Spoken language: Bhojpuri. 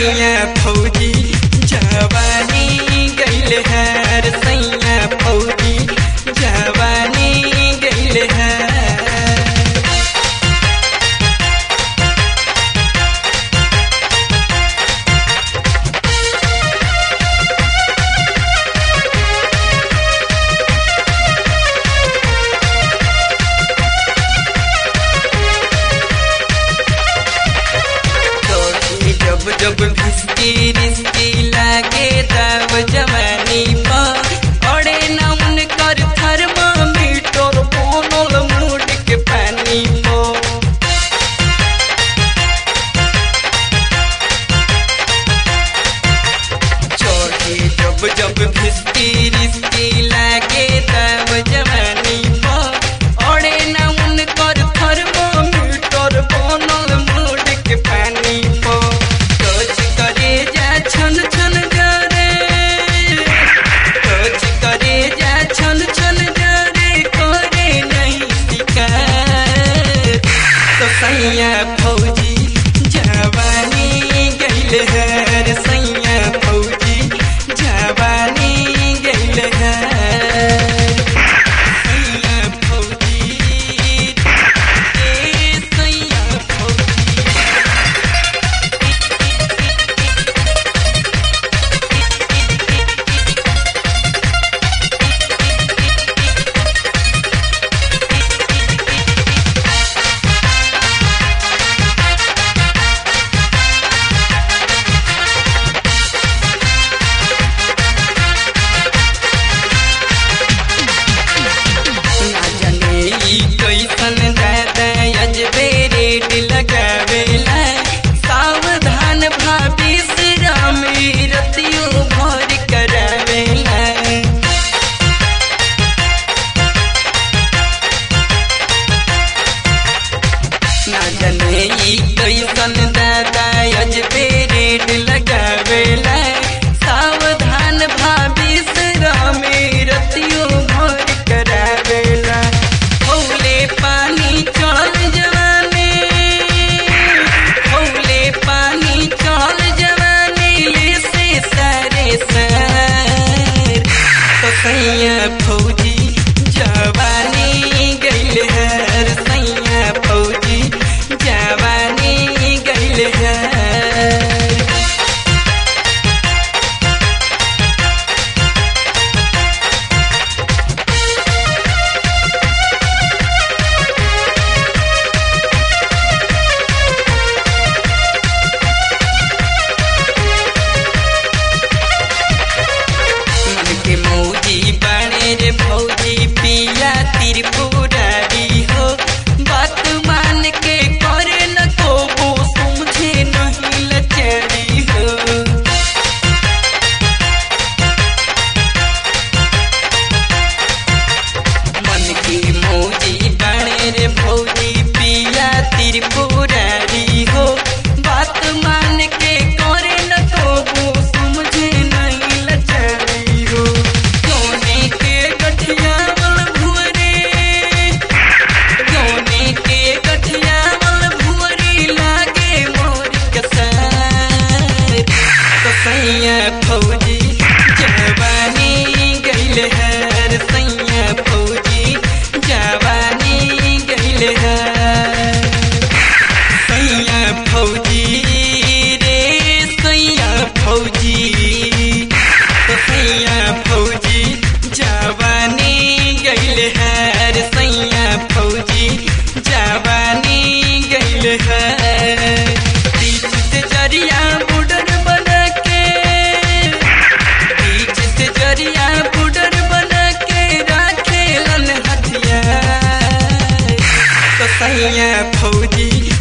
सैया फौजी जवानी गइल है सैया फौजी जवानी गइल है। जब भिस्ती रिश्ती लागे तब जवानी पर अड़े न उनकर थर्मामीटर बनल मूड के पानी पर। चढ़े जब भिस्ती रिश्ती लागे तब जवानी पर अड़े न उनकर थर्मामीटर बनल मूड के पानी पर। छन छन जारे टच करे जा छन छन जारे करे नहीं शिकार। तो सैया फौजी जवानी गइल है सैया फौजी जवानी गइल है। सैया फौजी सैया फौजी कैसन दादा अजबे रेट लगावेला सावधान भाभी रामी रतियों भर करावेला। ना जाने कैसन दादा अजबे रेट लगावेला सावधान भाभी रामी रतियों भर करावेला। पानी चल जवानी हौले पानी चल जवानी से सारे सार। तो सैया फौजी जवानी गइल है सैया फौजी जवानी गइल है। मौजी बने रे फौजी पिया त्रिपुरारी हो बात मान के करे न तो वो समझे नहीं लचरी हो। मन की मौजी बने रे फौजी पिया त्रिपुरारी हो बात मान के करे न तो वो समझे नहीं लचरी हो। सोने के गठिया वाल भुअरी लागे मोर कसार। तो सैया फौजी जवानी गइल है सैया फौजी जवानी गइल है। सैया फौजी रे सैया फौजी तो सैया फौजी जवानी गइल है सैया फौजी जवानी गइल है। बीच से जरिया बॉर्डर बना के बीच से जरिया बॉर्डर बना के राखेलन हथियार। तो सैया फौजी